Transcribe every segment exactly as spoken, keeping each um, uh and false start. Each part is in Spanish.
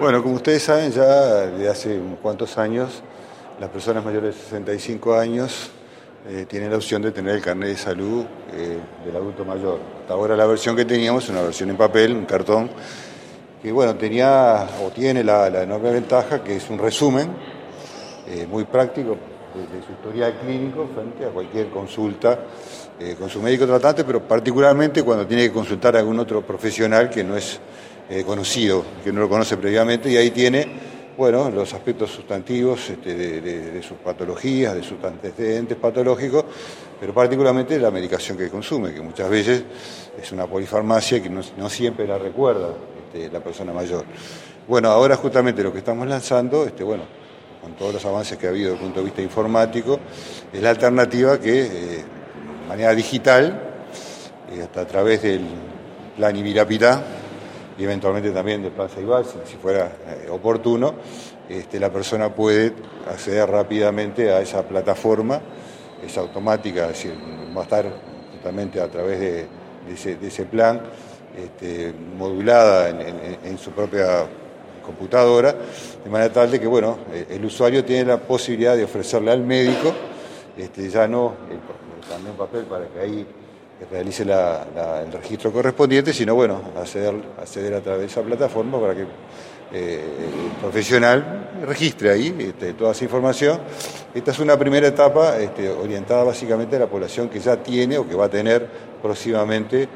Bueno, como ustedes saben, ya de hace unos cuantos años, las personas mayores de sesenta y cinco años eh, tienen la opción de tener el carnet de salud eh, del adulto mayor. Hasta ahora la versión que teníamos es una versión en papel, un cartón, que bueno, tenía o tiene la, la enorme ventaja que es un resumen eh, muy práctico de, de su historial clínico frente a cualquier consulta eh, con su médico tratante, pero particularmente cuando tiene que consultar a algún otro profesional que no es eh, conocido, que no lo conoce previamente, y ahí tiene, bueno, los aspectos sustantivos este, de, de, de sus patologías, de sus antecedentes patológicos, pero particularmente la medicación que consume, que muchas veces es una polifarmacia que no, no siempre la recuerda este, la persona mayor. Bueno, ahora justamente lo que estamos lanzando, este, bueno, con todos los avances que ha habido desde el punto de vista informático, es la alternativa que, eh, de manera digital, eh, hasta a través del plan Ibirapitá, y eventualmente también del plan Ceibal, si, si fuera eh, oportuno, este, la persona puede acceder rápidamente a esa plataforma, es automática, es decir, va a estar justamente a través de, de, ese, de ese plan, este, modulada en, en, en su propia computadora, de manera tal de que, bueno, el usuario tiene la posibilidad de ofrecerle al médico, este, ya no el, también papel para que ahí realice la, la, el registro correspondiente, sino, bueno, acceder, acceder a través de esa plataforma para que eh, el profesional registre ahí este, toda esa información. Esta es una primera etapa este, orientada básicamente a la población que ya tiene o que va a tener próximamente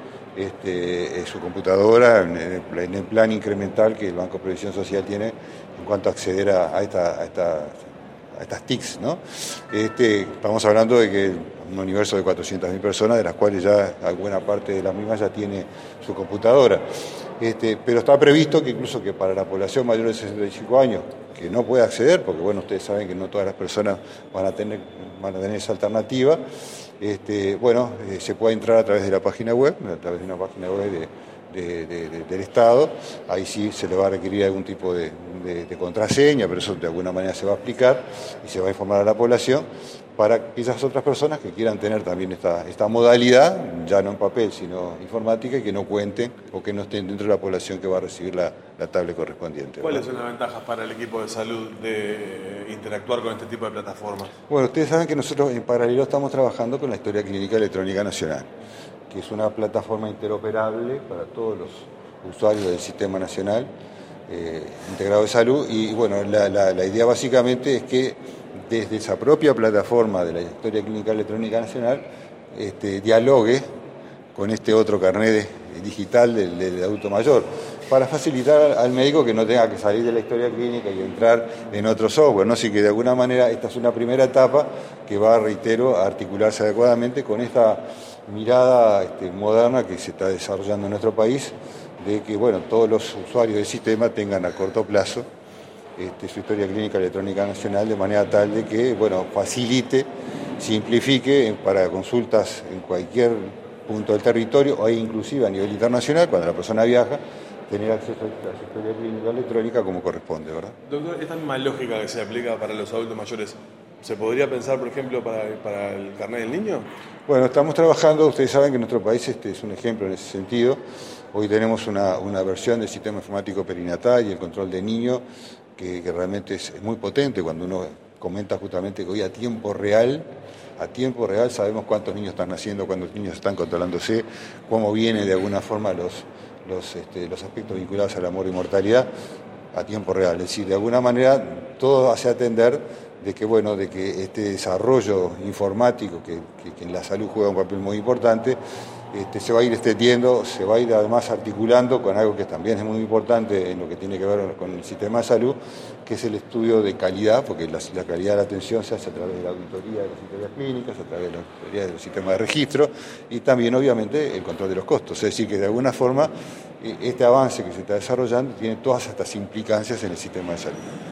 Este, su computadora en el, en el plan incremental que el Banco de Previsión Social tiene en cuanto a acceder a, a, esta, a, esta, a estas T I Cs, ¿no? Este, estamos hablando de que un universo de cuatrocientas mil personas, de las cuales ya buena parte de las mismas ya tiene su computadora. Este, pero está previsto que incluso que para la población mayor de sesenta y cinco años, que no puede acceder, porque bueno, ustedes saben que no todas las personas van a tener, van a tener esa alternativa, Este, bueno, eh, se puede entrar a través de la página web, a través de una página web de, de, de, de, del Estado. Ahí sí se le va a requerir algún tipo de, de, de contraseña, pero eso de alguna manera se va a explicar y se va a informar a la población para esas otras personas que quieran tener también esta, esta modalidad, ya no en papel, sino informática, y que no cuenten o que no estén dentro de la población que va a recibir la, la tablet correspondiente. ¿Cuáles son las ventajas para el equipo de salud de interactuar con este tipo de plataformas? Bueno, ustedes saben que nosotros en paralelo estamos trabajando con la Historia Clínica Electrónica Nacional, que es una plataforma interoperable para todos los usuarios del Sistema Nacional eh, Integrado de Salud. Y bueno, la, la, la idea básicamente es que desde esa propia plataforma de la Historia Clínica Electrónica Nacional este, dialogue con este otro carnet digital del, del adulto mayor, para facilitar al médico que no tenga que salir de la historia clínica y entrar en otro software, ¿no? Así que de alguna manera esta es una primera etapa que va, reitero, a articularse adecuadamente con esta mirada este, moderna que se está desarrollando en nuestro país, de que bueno, todos los usuarios del sistema tengan a corto plazo este, su historia clínica electrónica nacional, de manera tal de que bueno, facilite, simplifique para consultas en cualquier punto del territorio o inclusive a nivel internacional, cuando la persona viaja, tener acceso a su historia clínica electrónica como corresponde, ¿verdad? Doctor, esta misma lógica que se aplica para los adultos mayores, ¿se podría pensar, por ejemplo, para, para el carnet del niño? Bueno, estamos trabajando, ustedes saben que nuestro país este es un ejemplo en ese sentido. Hoy tenemos una, una versión del sistema informático perinatal y el control de niños que, que realmente es, es muy potente cuando uno comenta justamente que hoy a tiempo real, a tiempo real sabemos cuántos niños están naciendo, cuántos niños están controlándose, cómo vienen de alguna forma los, los, este, los aspectos vinculados al amor y mortalidad a tiempo real. Es decir, de alguna manera todo hace atender de que, bueno, de que este desarrollo informático que, que, que en la salud juega un papel muy importante, este, se va a ir extendiendo, se va a ir además articulando con algo que también es muy importante en lo que tiene que ver con el sistema de salud, que es el estudio de calidad, porque la, la calidad de la atención se hace a través de la auditoría de las historias clínicas, a través de la auditoría de los sistemas de registro y también, obviamente, el control de los costos. Es decir, que de alguna forma este avance que se está desarrollando tiene todas estas implicancias en el sistema de salud.